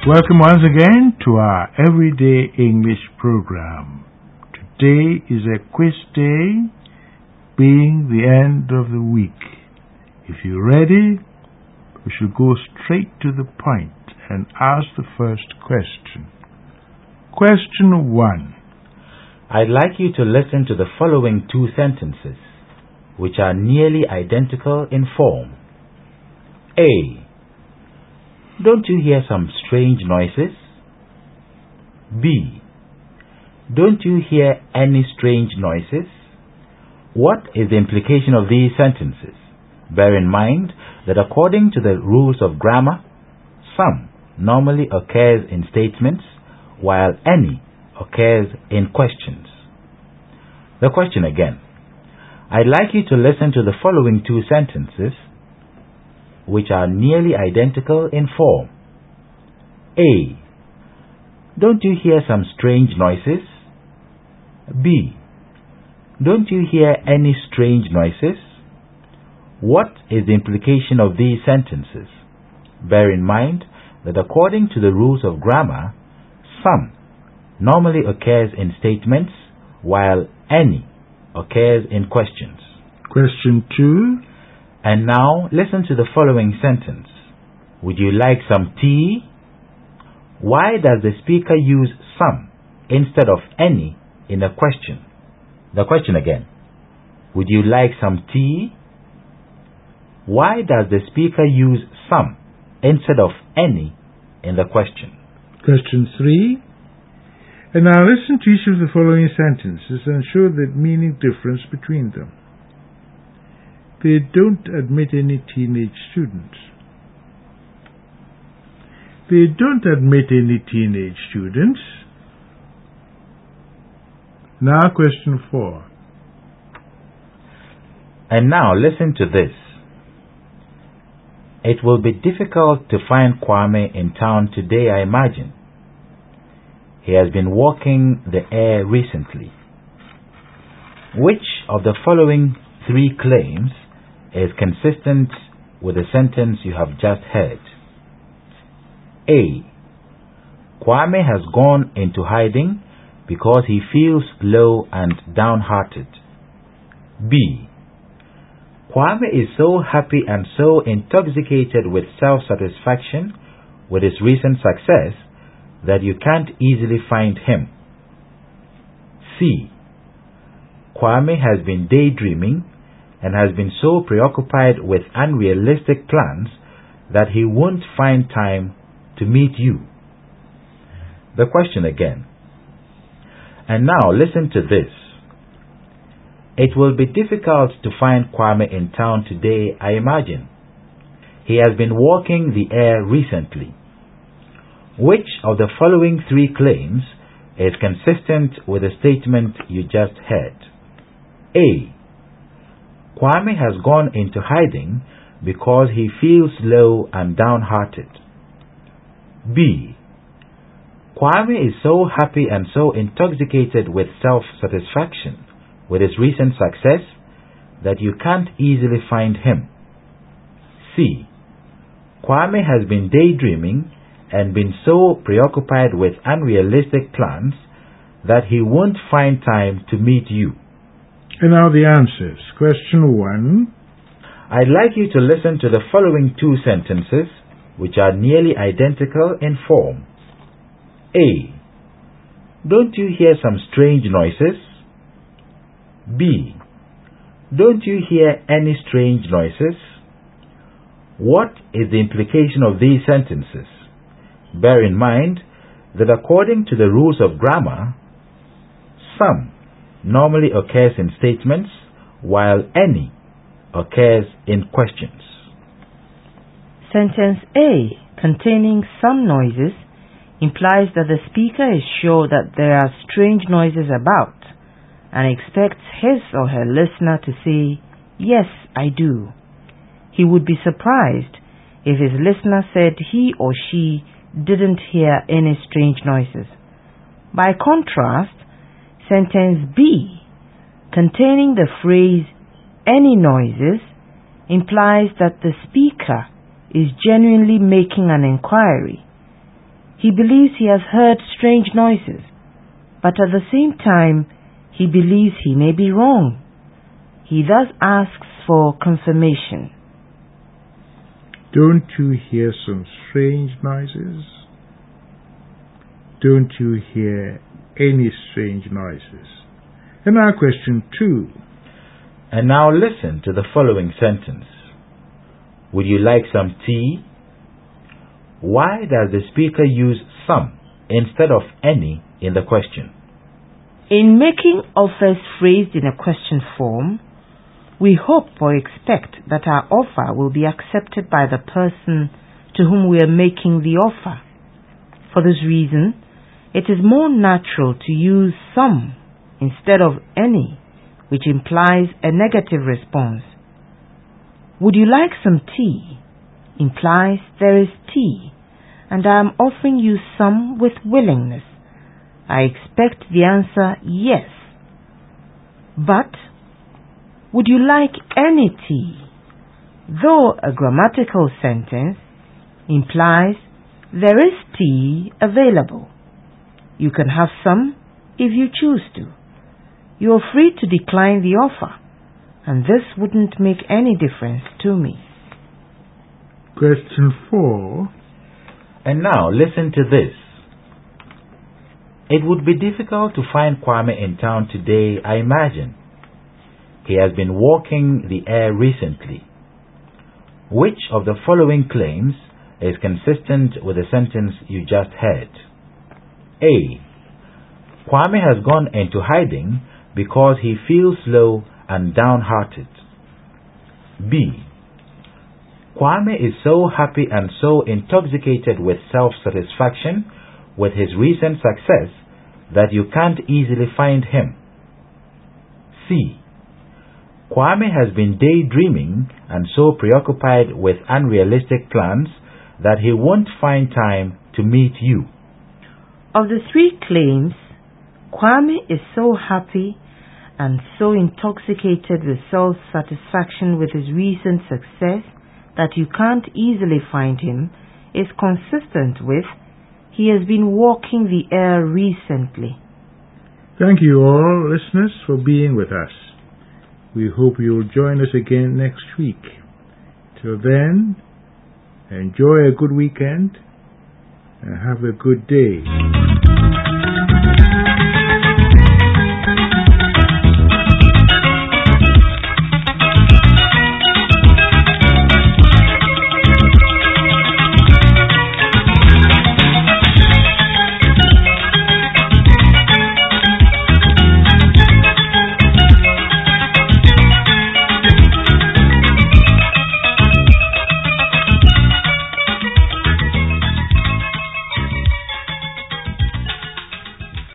Welcome once again to our Everyday English program. Today is a quiz day, being the end of the week. If you're ready, we shall go straight to the point and ask the first question. Question 1. I'd like you to listen to the following two sentences, which are nearly identical in form. A. Don't you hear some strange noises? B. Don't you hear any strange noises? What is the implication of these sentences? Bear in mind that according to the rules of grammar, some normally occurs in statements, while any occurs in questions. The question again. I'd like you to listen to the following two sentences, which are nearly identical in form. A. Don't you hear some strange noises? B. Don't you hear any strange noises? What is the implication of these sentences? Bear in mind that according to the rules of grammar, some normally occurs in statements, while any occurs in questions. Question 2. And now, listen to the following sentence. Would you like some tea? Why does the speaker use some instead of any in a question? The question again. Would you like some tea? Why does the speaker use some instead of any in the question? Question 3. And now listen to each of the following sentences and show the meaning difference between them. They don't admit any teenage students. They don't admit any teenage students. Now question 4. And now listen to this. It will be difficult to find Kwame in town today, I imagine. He has been walking the air recently. Which of the following three claims is consistent with the sentence you have just heard? A. Kwame has gone into hiding because he feels low and downhearted. B. Kwame is so happy and so intoxicated with self-satisfaction with his recent success that you can't easily find him. C. Kwame has been daydreaming and has been so preoccupied with unrealistic plans that he won't find time to meet you. The question again. And now listen to this. It will be difficult to find Kwame in town today, I imagine. He has been walking the air recently. Which of the following three claims is consistent with the statement you just heard? A. Kwame has gone into hiding because he feels low and downhearted. B. Kwame is so happy and so intoxicated with self-satisfaction with his recent success that you can't easily find him. C. Kwame has been daydreaming and been so preoccupied with unrealistic plans that he won't find time to meet you. And now the answers. Question 1. I'd like you to listen to the following two sentences, which are nearly identical in form. A. Don't you hear some strange noises? B. Don't you hear any strange noises? What is the implication of these sentences? Bear in mind that according to the rules of grammar, some normally occurs in statements, while any occurs in questions. Sentence A, containing some noises, implies that the speaker is sure that there are strange noises about and expects his or her listener to say, "Yes, I do." He would be surprised if his listener said he or she didn't hear any strange noises. By contrast, sentence B, containing the phrase "any noises," implies that the speaker is genuinely making an inquiry. He believes he has heard strange noises, but at the same time, he believes he may be wrong. He thus asks for confirmation. Don't you hear some strange noises? Don't you hear any strange noises? And now question 2. And now listen to the following sentence. Would you like some tea? Why does the speaker use some instead of any in the question? In making offers phrased in a question form, we hope or expect that our offer will be accepted by the person to whom we are making the offer. For this reason, it is more natural to use some instead of any, which implies a negative response. Would you like some tea? Implies there is tea, and I am offering you some with willingness. I expect the answer yes. But, would you like any tea? Though a grammatical sentence, implies there is tea available. You can have some if you choose to. You are free to decline the offer, and this wouldn't make any difference to me. Question 4. And now listen to this. It would be difficult to find Kwame in town today, I imagine. He has been walking the air recently. Which of the following claims is consistent with the sentence you just heard? A. Kwame has gone into hiding because he feels low and downhearted. B. Kwame is so happy and so intoxicated with self-satisfaction with his recent success that you can't easily find him. C. Kwame has been daydreaming and so preoccupied with unrealistic plans that he won't find time to meet you. Of the 3 claims, Kwame is so happy and so intoxicated with self-satisfaction with his recent success that you can't easily find him is consistent with he has been walking the air recently. Thank you all, listeners, for being with us. We hope you'll join us again next week. Till then, enjoy a good weekend and have a good day.